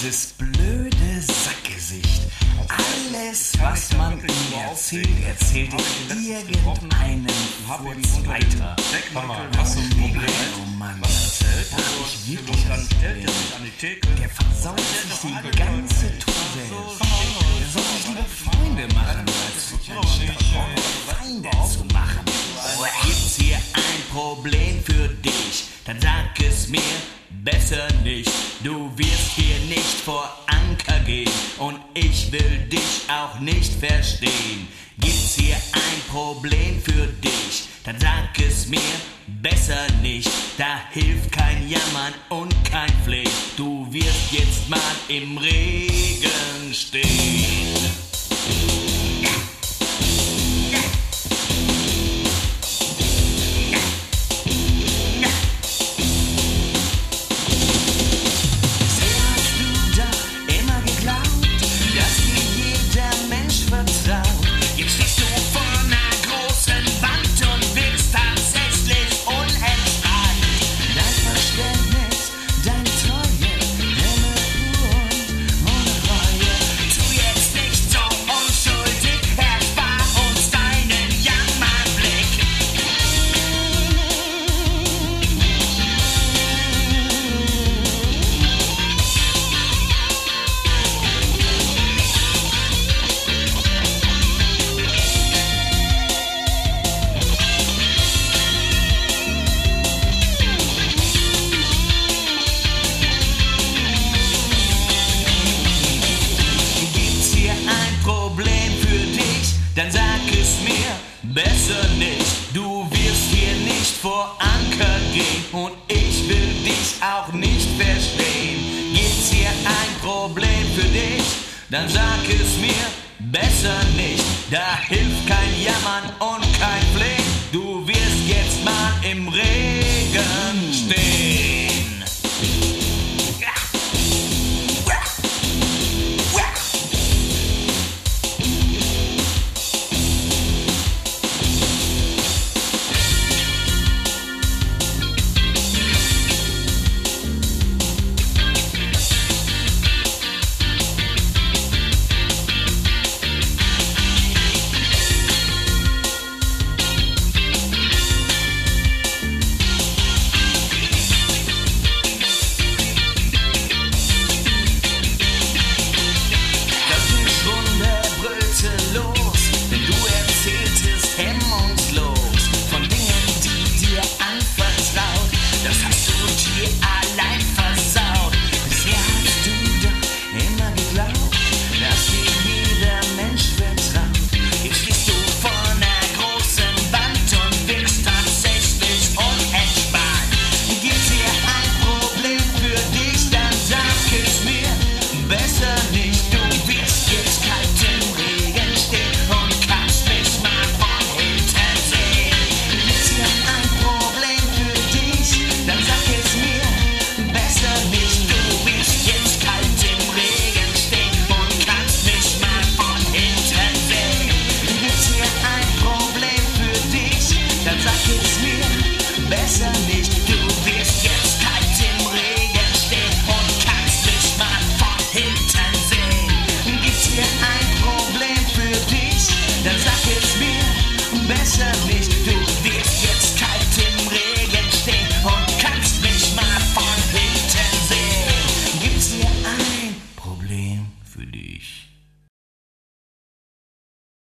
dieses blöde Sackgesicht. Alles, was man ihm erzählt, erzählt er irgendeinem Furz weiter. Hast du ein Problem? Oh Mann, Was erzählt? da hab ich wirklich Dann ein stellt er Problem. sich an die Theke. Der versaut sich die ganze Tour. Der soll sich lieber Freunde machen, als sich anstatt Feinde zu machen. Gibt's hier ein Problem für dich, dann sag es mir besser nicht. Du wirst hier nicht vor Anker gehen und ich will dich auch nicht verstehen. Gibt's hier ein Problem für dich, dann sag es mir besser nicht. Da hilft kein Jammern und kein Flehen. Du wirst jetzt mal im Regen stehen. Dann sag es mir besser nicht. Du wirst hier nicht vor Anker gehen und ich will dich auch nicht verstehen. Gibt's hier ein Problem für dich? Dann sag es mir besser nicht. Da hilft kein Jammern und kein Flehen. Du wirst jetzt mal im Regen stehen. Besser nicht, du wirst jetzt kalt im Regen stehen und kannst mich mal von hinten sehen. Gibt's hier ein Problem für dich? Dann sag es mir besser nicht, du wirst jetzt kalt im Regen stehen und kannst mich mal von hinten sehen. Gibt's hier ein Problem für dich?